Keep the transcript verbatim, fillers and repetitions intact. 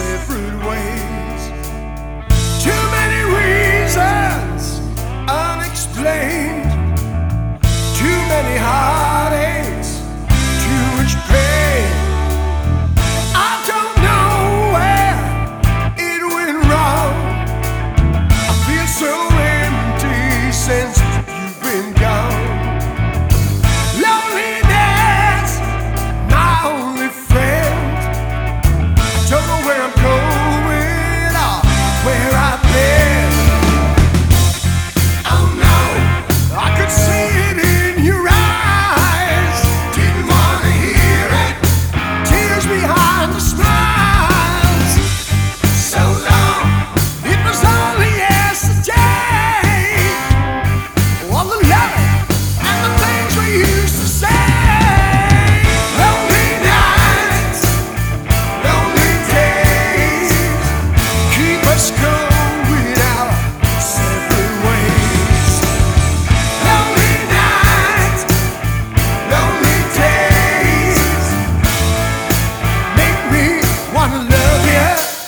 separate ways. Too many reasons unexplained, too many heartaches, too much pain. I don't know where it went wrong. I feel so empty since you've been gone. Loneliness, my only friend. I don't know where I'm going or where I've been. Oh no, I could see it in your eyes. Didn't wanna hear it. Tears behind the smiles. So long, it was only yesterday. All the love and the things we used to say. Lonely nights, lonely days, keep us going our separate ways. Lonely nights, lonely days, make me wanna love you.